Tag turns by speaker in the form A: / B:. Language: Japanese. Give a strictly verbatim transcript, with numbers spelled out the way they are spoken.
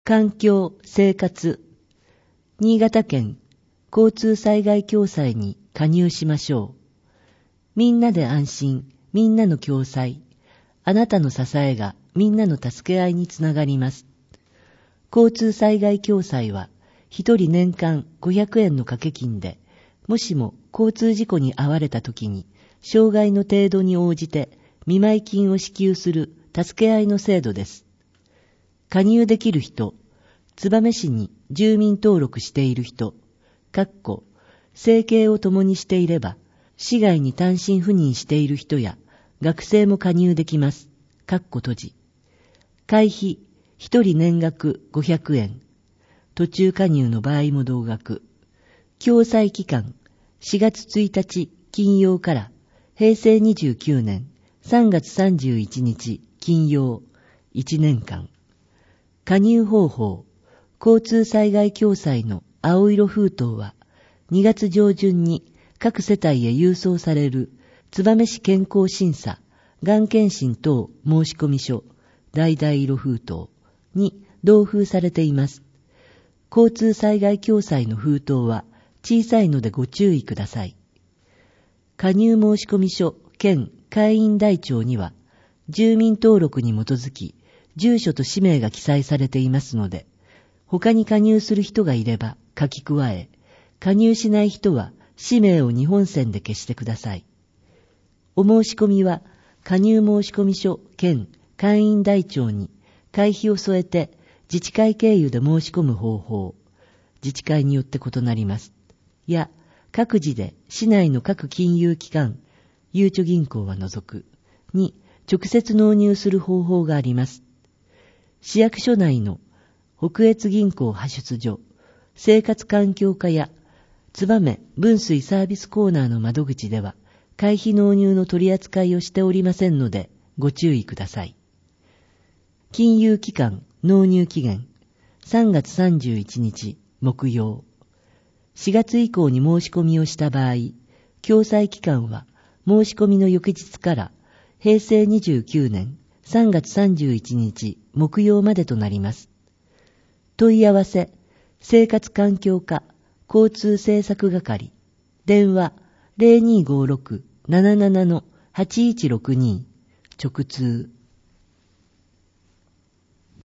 A: 環境、生活。新潟県交通災害共済に加入しましょう。みんなで安心、みんなの共済。あなたの支えがみんなの助け合いにつながります。交通災害共済は、一人年間ごひゃくえんの掛け金で、もしも交通事故に遭われたときに、障害の程度に応じて見舞い金を支給する助け合いの制度です。加入できる人、燕市に住民登録している人、かっこ生計を共にしていれば、市外に単身赴任している人や学生も加入できます。かっこ閉じ。会費、一人年額ごひゃくえん。途中加入の場合も同額。共済期間、しがつついたち金曜からへいせいにじゅうきゅうねんさんがつさんじゅういちにち金曜いちねんかん。加入方法、交通災害共済の青色封筒はにがつ上旬に各世帯へ郵送される燕市健康審査、がん検診等申込書、橙色封筒に同封されています。交通災害共済の封筒は小さいのでご注意ください。加入申込書兼会員台帳には住民登録に基づき住所と氏名が記載されていますので、他に加入する人がいれば書き加え、加入しない人は氏名を日本線で消してください。お申し込みは加入申込書兼会員台帳に会費を添えて自治会経由で申し込む方法、自治会によって異なります。や、各自で市内の各金融機関、ゆうちょ銀行は除く、に直接納入する方法があります。市役所内の北越銀行派出所、生活環境課や燕分水サービスコーナーの窓口では会費納入の取り扱いをしておりませんのでご注意ください。金融機関納入期限さんがつさんじゅういちにち木曜。しがつ以降に申し込みをした場合、共済期間は申し込みの翌日からへいせいにじゅうきゅうねんさんがつさんじゅういちにち木曜までとなります。問い合わせ、生活環境課交通政策係、電話 ゼロにーごーろく なななな はちいちろくに、直通。